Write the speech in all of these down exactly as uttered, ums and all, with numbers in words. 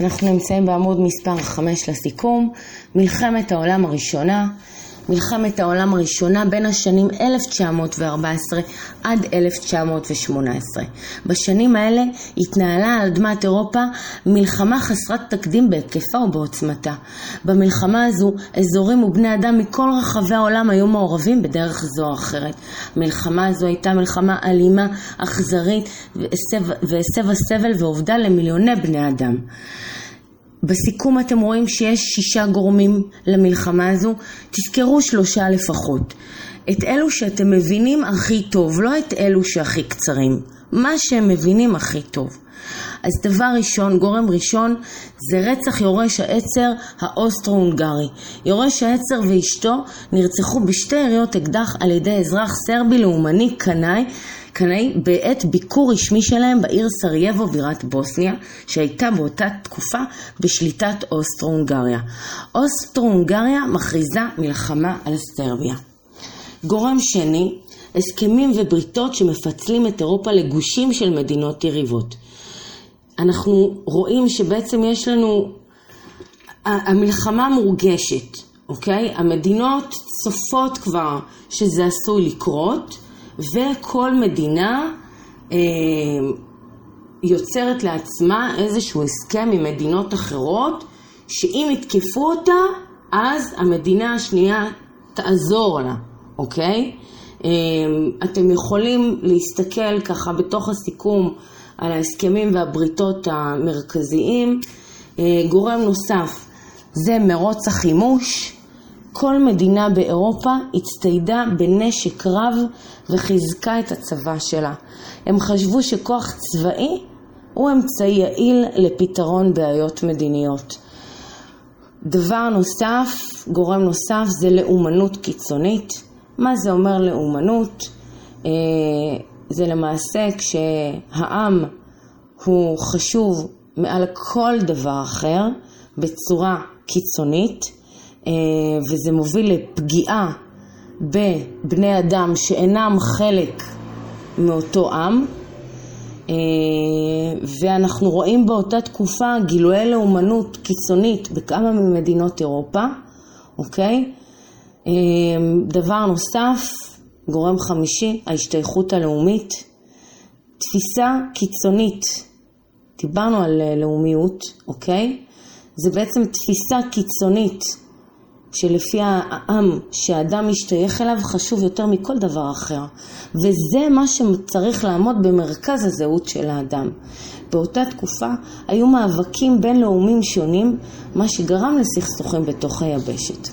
אנחנו נמצאים בעמוד מספר חמש לסיכום. מלחמת העולם הראשונה. מלחמת העולם הראשונה בין השנים אלף תשע מאות וארבע עשרה עד אלף תשע מאות ושמונה עשרה. בשנים האלה התנהלה על אדמת אירופה מלחמה חסרת תקדים בהיקפה ובעוצמתה. במלחמה הזו אזורים ובני אדם מכל רחבי העולם היו מעורבים בדרך זו או אחרת. המלחמה הזו הייתה מלחמה אלימה, אכזרית, והסבה סבל ועובדה למיליוני בני אדם. בסיכום אתם רואים שיש שישה גורמים למלחמה הזו. תזכרו שלושה לפחות. את אלו שאתם מבינים הכי טוב, לא את אלו שהכי קצרים. מה שהם מבינים הכי טוב. אז דבר ראשון, גורם ראשון, זה רצח יורש העצר האוסטרו-הונגרי. יורש העצר ואשתו נרצחו בשתי יריות אקדח על ידי אזרח סרבי לאומני קנאי, קנאי בעת ביקור רשמי שלהם בעיר סרייבו בירת בוסניה, שהייתה באותה תקופה בשליטת אוסטרו-הונגריה. אוסטרו-הונגריה מכריזה מלחמה על סרביה. גורם שני, הסכמים ובריתות שמפצלים את אירופה לגושים של מדינות יריבות. אנחנו רואים שבעצם יש לנו, המלחמה מורגשת, אוקיי? המדינות צופות כבר שזה עשוי לקרות, וכל מדינה אה, יוצרת לעצמה איזשהו הסכם עם מדינות אחרות, שאם יתקפו אותה, אז המדינה השנייה תעזור לה, אוקיי? אה, אתם יכולים להסתכל ככה בתוך הסיכום על ההסכמים והבריתות המרכזיים. אה, גורם נוסף זה מרוץ החימוש. כל מדינה באירופה הצטיידה בנשק רב וחיזקה את הצבא שלה. הם חשבו שכוח צבאי הוא אמצעי יעיל לפתרון בעיות מדיניות. דבר נוסף, גורם נוסף, זה לאומנות קיצונית. מה זה אומר לאומנות? זה למעשה כשהעם הוא חשוב מעל כל דבר אחר בצורה קיצונית, וזה מוביל לפגיעה בבני אדם שאינם חלק מאותו עם. ואנחנו רואים באותה תקופה גילויי לאומנות קיצונית בכמה ממדינות אירופה, אוקיי? דבר נוסף, גורם חמישי, ההשתייכות הלאומית. תפיסה קיצונית, דיברנו על לאומיות, אוקיי? זה בעצם תפיסה קיצונית שלפי העם שהאדם משתייך אליו חשוב יותר מכל דבר אחר. וזה מה שצריך לעמוד במרכז הזהות של האדם. באותה תקופה היו מאבקים בין לאומים שונים, מה שגרם לסכסוכים בתוך היבשת.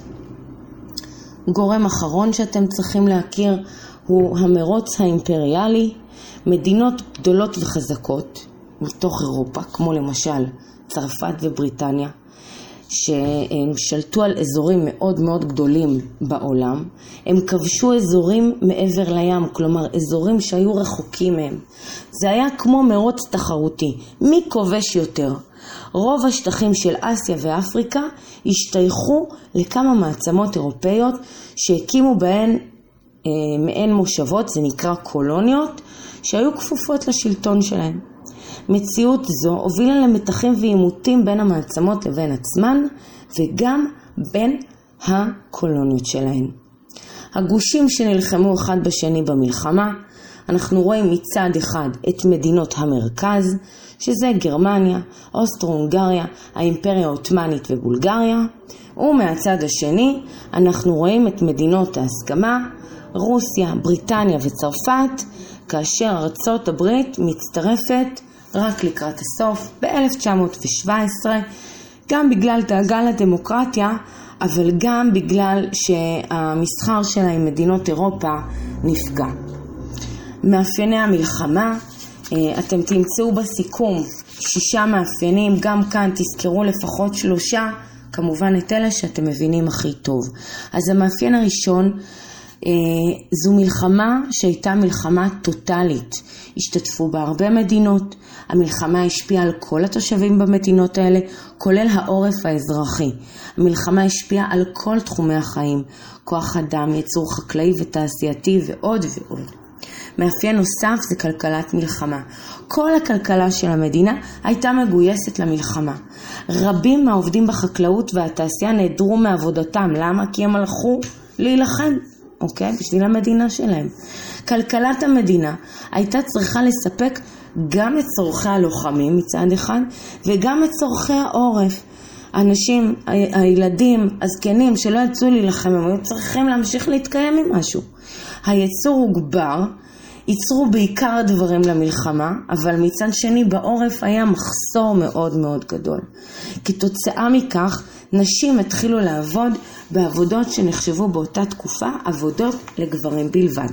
גורם אחרון שאתם צריכים להכיר הוא המרוץ האימפריאלי. מדינות גדולות וחזקות מתוך אירופה, כמו למשל צרפת ובריטניה, שהם שלטו על אזורים מאוד מאוד גדולים בעולם. הם כבשו אזורים מעבר לים, כלומר אזורים שהיו רחוקים מהם. זה היה כמו מרוץ תחרותי, מי כובש יותר? רוב השטחים של אסיה ואפריקה השתייכו לכמה מעצמות אירופאיות שהקימו בהן אה, מעין מושבות, זה נקרא קולוניות, שהיו כפופות לשלטון שלהם. מציאות זו הובילה למתחים ועימותים בין המעצמות לבין עצמן, וגם בין הקולוניות שלהן. הגושים שנלחמו אחד בשני במלחמה, אנחנו רואים מצד אחד את מדינות המרכז, שזה גרמניה, אוסטרו-הונגריה, האימפריה העות'מאנית ובולגריה, ומהצד השני אנחנו רואים את מדינות ההסכמה, רוסיה, בריטניה וצרפת, כאשר ארצות הברית מצטרפת רק לקראת הסוף ב-אלף תשע מאות שבע עשרה, גם בגלל דאגה לדמוקרטיה, אבל גם בגלל שהמסחר שלה עם מדינות אירופה נפגע. מאפייני המלחמה, אתם תמצאו בסיכום שישה מאפיינים, גם כאן תזכרו לפחות שלושה, כמובן את אלה שאתם מבינים הכי טוב. אז המאפיין הראשון, זו מלחמה שהייתה מלחמה טוטלית. השתתפו בה הרבה מדינות. המלחמה השפיעה על כל התושבים במדינות האלה, כולל העורף האזרחי. המלחמה השפיעה על כל תחומי החיים, כוח אדם, ייצור חקלאי ותעשייתי ועוד ועוד. מאפיין נוסף זה כלכלת מלחמה. כל הכלכלה של המדינה הייתה מגויסת למלחמה. רבים מהעובדים בחקלאות והתעשייה נעדרו מעבודתם. למה? כי הם הלכו להילחם, אוקיי? בשביל המדינה שלהם. כלכלת המדינה הייתה צריכה לספק גם את צורכי הלוחמים מצד אחד, וגם את צורכי העורף. אנשים, הילדים, הזקנים שלא יצאו להילחם, הם היו צריכים להמשיך להתקיים עם משהו. היצור הוגבר, ייצרו בעיקר דברים למלחמה, אבל מצד שני בעורף היה מחסור מאוד מאוד גדול. כתוצאה מכך, נשים התחילו לעבוד בעבודות שנחשבו באותה תקופה עבודות לגברים בלבד.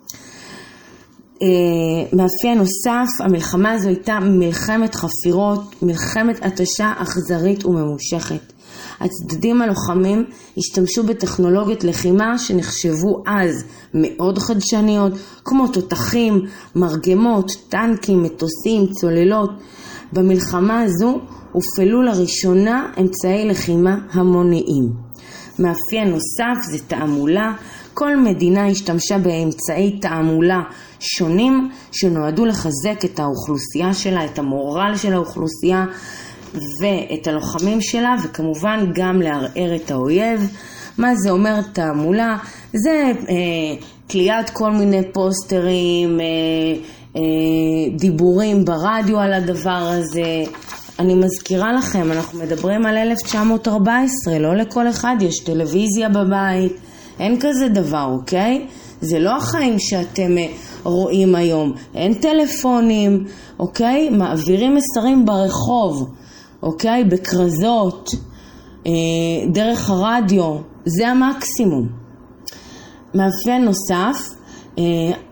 מאפיין נוסף, המלחמה הזו הייתה מלחמת חפירות, מלחמת התשה אכזרית וממושכת. הצדדים הלוחמים השתמשו בטכנולוגיות לחימה שנחשבו אז מאוד חדשניות, כמו תותחים, מרגמות, טנקים, מטוסים, צוללות. במלחמה הזו הופעלו לראשונה אמצעי לחימה המוניים. מאפיין נוסף זה תעמולה. כל מדינה השתמשה באמצעי תעמולה שונים שנועדו לחזק את האוכלוסייה שלה, את המורל של האוכלוסייה ואת הלוחמים שלה, וכמובן גם לערער את האויב. מה זה אומר תעמולה? זה אה, תליית כל מיני פוסטרים, אה, אה, דיבורים ברדיו על הדבר הזה. אני מזכירה לכם, אנחנו מדברים על אלף תשע מאות ארבע עשרה, לא לכל אחד יש טלוויזיה בבית, אין כזה דבר, אוקיי? זה לא החיים שאתם רואים היום, אין טלפונים, אוקיי? מעבירים מסרים ברחוב, אוקיי? בקרזות, אה, דרך הרדיו, זה המקסימום. מאפיין נוסף, אה,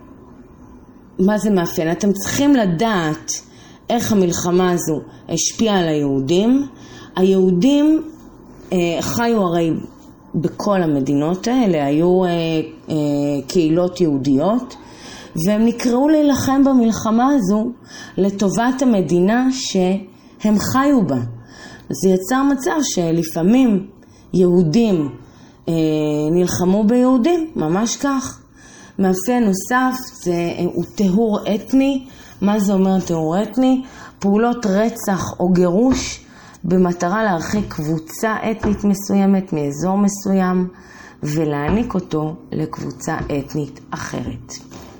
מה זה מאפיין? אתם צריכים לדעת איך המלחמה הזו השפיעה על היהודים. היהודים אה, חיו הרי בכל המדינות האלה, היו אה, אה, קהילות יהודיות, והם נקראו להילחם במלחמה הזו לטובת המדינה שהם חיו בה. זה יצר מצב שלפעמים יהודים אה, נלחמו ביהודים, ממש כך. מאפיין נוסף זה הוא טהור אתני. מה זה אומר טהור אתני? פעולות רצח או גירוש במטרה להרחיק קבוצה אתנית מסוימת מאזור מסוים ולהעניק אותו לקבוצה אתנית אחרת.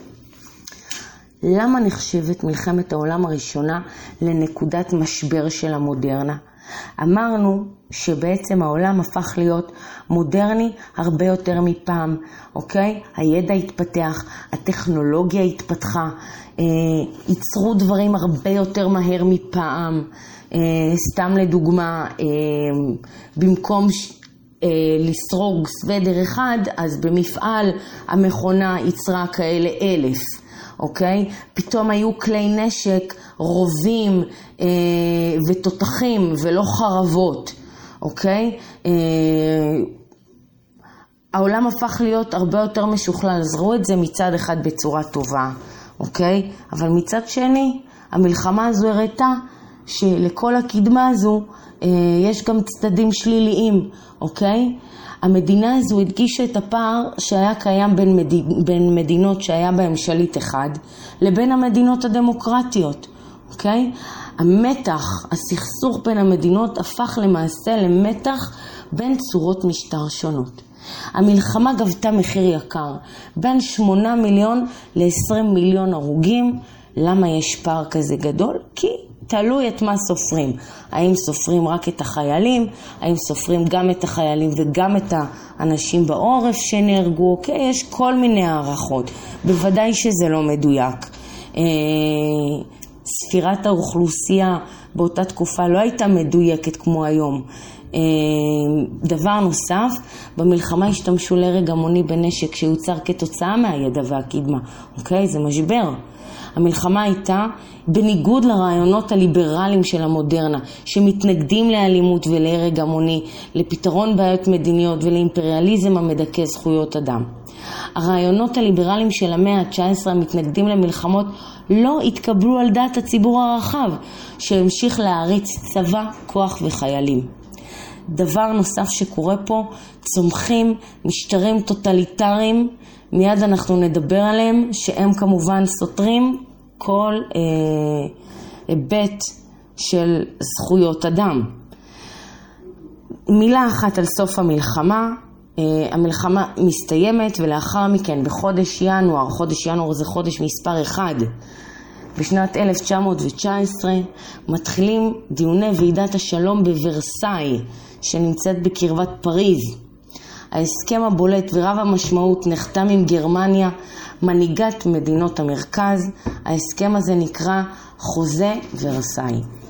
למה נחשבת מלחמת העולם הראשונה לנקודת משבר של המודרנה? אמרנו שבעצם העולם הפך להיות מודרני הרבה יותר מפעם, אוקיי? הידע התפתח, הטכנולוגיה התפתחה, אה, ייצרו דברים הרבה יותר מהר מפעם. אה, סתם לדוגמה, אה, במקום ש... אה, לסרוג סוודר אחד, אז במפעל המכונה ייצרה כאלה אלף. אוקיי? פתאום היו כלי נשק, רובים אה, ותותחים ולא חרבות, אוקיי? אה, העולם הפך להיות הרבה יותר משוכלל, אז ראו את זה מצד אחד בצורה טובה, אוקיי? אבל מצד שני, המלחמה הזו הראתה שלכל הקדמה הזו אה, יש גם צדדים שליליים, אוקיי? המדינה הזו הדגישה את הפער שהיה קיים בין, מדיד, בין מדינות שהיה בהם שליט אחד לבין המדינות הדמוקרטיות, אוקיי? המתח, הסכסוך בין המדינות הפך למעשה למתח בין צורות משטר שונות. המלחמה גבתה מחיר יקר, בין שמונה מיליון ל-עשרים מיליון הרוגים. למה יש פער כזה גדול? כי תלוי את מה סופרים. האם סופרים רק את החיילים, האם סופרים גם את החיילים וגם את האנשים בעורף שנהרגו, אוקיי? יש כל מיני הערכות. בוודאי שזה לא מדויק. ספירת האוכלוסייה באותה תקופה לא הייתה מדויקת כמו היום. דבר נוסף, במלחמה השתמשו להרג המוני בנשק שיוצר כתוצאה מהידע והקדמה. אוקיי? זה משבר. המלחמה הייתה בניגוד לרעיונות הליברליים של המודרנה, שמתנגדים לאלימות ולהרג המוני, לפתרון בעיות מדיניות ולאימפריאליזם המדכא זכויות אדם. הרעיונות הליברליים של המאה ה-תשע עשרה המתנגדים למלחמות לא התקבלו על דעת הציבור הרחב, שהמשיך להריץ צבא, כוח וחיילים. דבר נוסף שקורה פה, צומחים משטרים טוטליטריים, מיד אנחנו נדבר עליהם, שהם כמובן סותרים כל אה, היבט של זכויות אדם. מילה אחת על סוף המלחמה, אה, המלחמה מסתיימת, ולאחר מכן בחודש ינואר, חודש ינואר זה חודש מספר אחד, בשנת אלף תשע מאות תשע עשרה מתחילים דיוני ועידת השלום בוורסאי, שנמצאת בקרבת פריז. ההסכם הבולט ורב המשמעות נחתם עם גרמניה, מנהיגת מדינות המרכז. ההסכם הזה נקרא חוזה ורסאי.